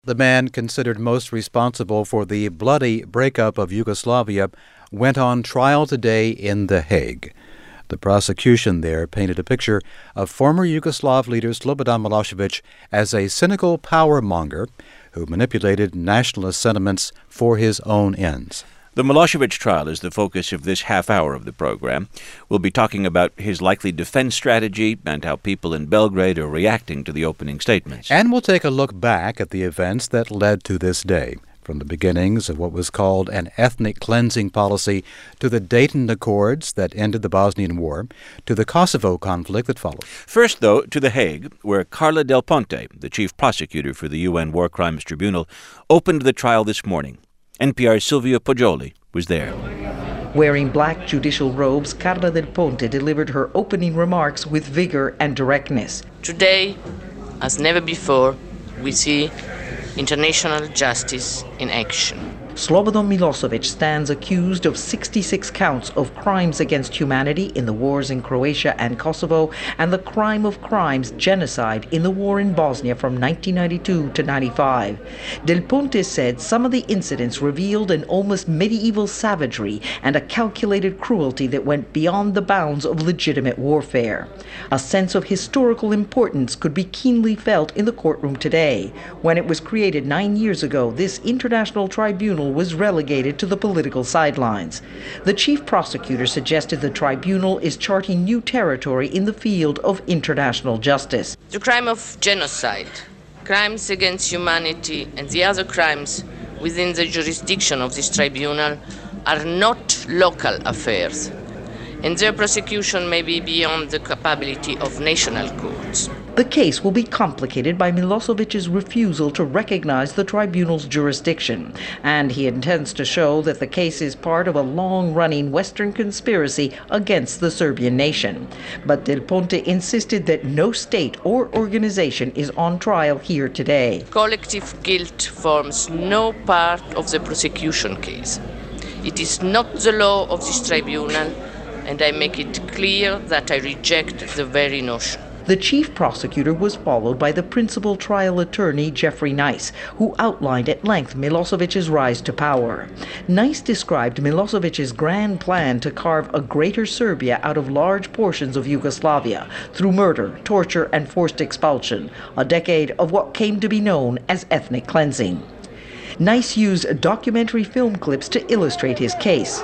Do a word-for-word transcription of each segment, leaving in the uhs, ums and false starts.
The man considered most responsible for the bloody breakup of Yugoslavia went on trial today in The Hague. The prosecution there painted a picture of former Yugoslav leader Slobodan Milosevic as a cynical power monger who manipulated nationalist sentiments for his own ends. The Milosevic trial is the focus of this half hour of the program. We'll be talking about his likely defense strategy and how people in Belgrade are reacting to the opening statements. And we'll take a look back at the events that led to this day, from the beginnings of what was called an ethnic cleansing policy to the Dayton Accords that ended the Bosnian War, to the Kosovo conflict that followed. First, though, to The Hague, where Carla Del Ponte, the chief prosecutor for the U N War Crimes Tribunal, opened the trial this morning. N P R's Silvia Poggioli was there. Wearing black judicial robes, Carla Del Ponte delivered her opening remarks with vigor and directness. Today, as never before, we see international justice in action. Slobodan Milosevic stands accused of sixty-six counts of crimes against humanity in the wars in Croatia and Kosovo, and the crime of crimes, genocide, in the war in Bosnia from nineteen ninety-two to ninety-five. Del Ponte said some of the incidents revealed an almost medieval savagery and a calculated cruelty that went beyond the bounds of legitimate warfare. A sense of historical importance could be keenly felt in the courtroom today. When it was created nine years ago, this international tribunal was relegated to the political sidelines. The chief prosecutor suggested the tribunal is charting new territory in the field of international justice. The crime of genocide, crimes against humanity, and the other crimes within the jurisdiction of this tribunal are not local affairs, and their prosecution may be beyond the capability of national courts. The case will be complicated by Milosevic's refusal to recognize the tribunal's jurisdiction, and he intends to show that the case is part of a long-running Western conspiracy against the Serbian nation. But Del Ponte insisted that no state or organization is on trial here today. Collective guilt forms no part of the prosecution case. It is not the law of this tribunal, and I make it clear that I reject the very notion. The chief prosecutor was followed by the principal trial attorney, Jeffrey Nice, who outlined at length Milosevic's rise to power. Nice described Milosevic's grand plan to carve a greater Serbia out of large portions of Yugoslavia through murder, torture, and forced expulsion, a decade of what came to be known as ethnic cleansing. Nice used documentary film clips to illustrate his case.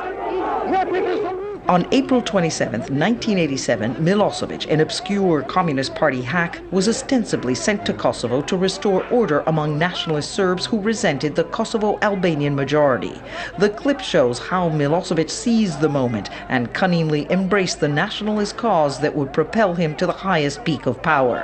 On April twenty-seventh, nineteen eighty-seven, Milosevic, an obscure Communist Party hack, was ostensibly sent to Kosovo to restore order among nationalist Serbs who resented the Kosovo-Albanian majority. The clip shows how Milosevic seized the moment and cunningly embraced the nationalist cause that would propel him to the highest peak of power.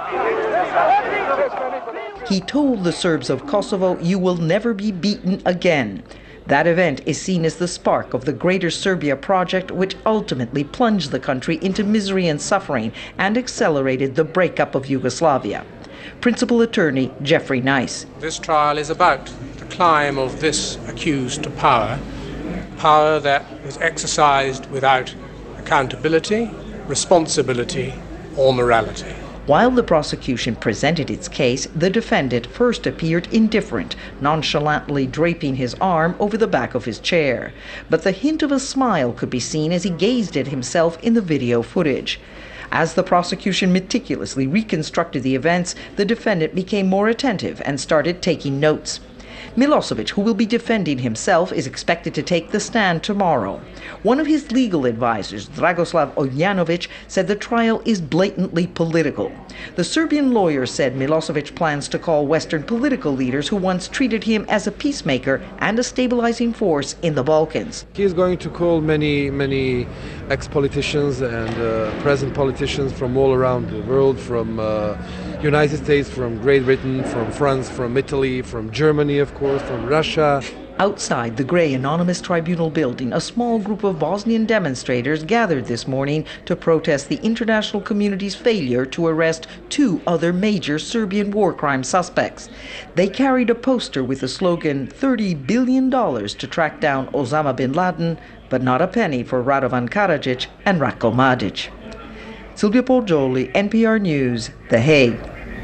He told the Serbs of Kosovo, "You will never be beaten again." That event is seen as the spark of the Greater Serbia project, which ultimately plunged the country into misery and suffering and accelerated the breakup of Yugoslavia. Principal Attorney Jeffrey Nice. This trial is about the climb of this accused to power, power that is exercised without accountability, responsibility, or morality. While the prosecution presented its case, the defendant first appeared indifferent, nonchalantly draping his arm over the back of his chair. But the hint of a smile could be seen as he gazed at himself in the video footage. As the prosecution meticulously reconstructed the events, the defendant became more attentive and started taking notes. Milosevic, who will be defending himself, is expected to take the stand tomorrow. One of his legal advisors, Dragoslav Ognjanovic, said the trial is blatantly political. The Serbian lawyer said Milosevic plans to call Western political leaders who once treated him as a peacemaker and a stabilizing force in the Balkans. He is going to call many, many ex-politicians and uh, present politicians from all around the world, from uh, United States, from Great Britain, from France, from Italy, from Germany, of course, from Russia. Outside the grey anonymous tribunal building, a small group of Bosnian demonstrators gathered this morning to protest the international community's failure to arrest two other major Serbian war crime suspects. They carried a poster with the slogan thirty billion dollars to track down Osama bin Laden, but not a penny for Radovan Karadzic and Ratko Mladic. Silvia Poggioli, N P R News, The Hague.